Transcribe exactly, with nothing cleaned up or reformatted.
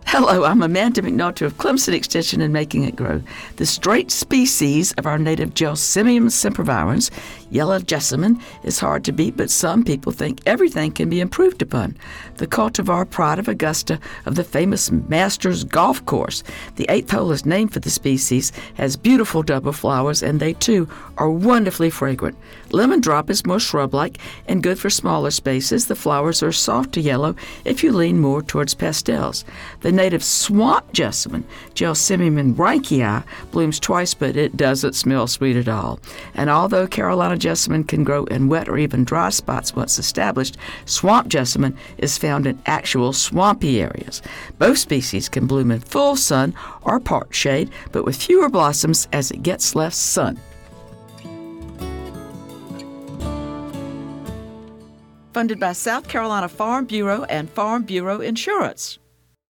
Hello, I'm Amanda McNulty of Clemson Extension and Making It Grow. The straight species of our native Gelsemium sempervirens, yellow jessamine, is hard to beat, but some people think everything can be improved upon. The cultivar Pride of Augusta of the famous Masters Golf Course. The eighth hole is named for the species, has beautiful double flowers, and they too are wonderfully fragrant. Lemon drop is more shrub-like and good for smaller spaces. The flowers are soft to yellow if you lean more towards pastels. The native swamp jessamine, Gelsemium rankia, blooms twice, but it doesn't smell sweet at all. And although Carolina jessamine can grow in wet or even dry spots once established, swamp jessamine is found in actual swampy areas. Both species can bloom in full sun or part shade, but with fewer blossoms as it gets less sun. Funded by South Carolina Farm Bureau and Farm Bureau Insurance.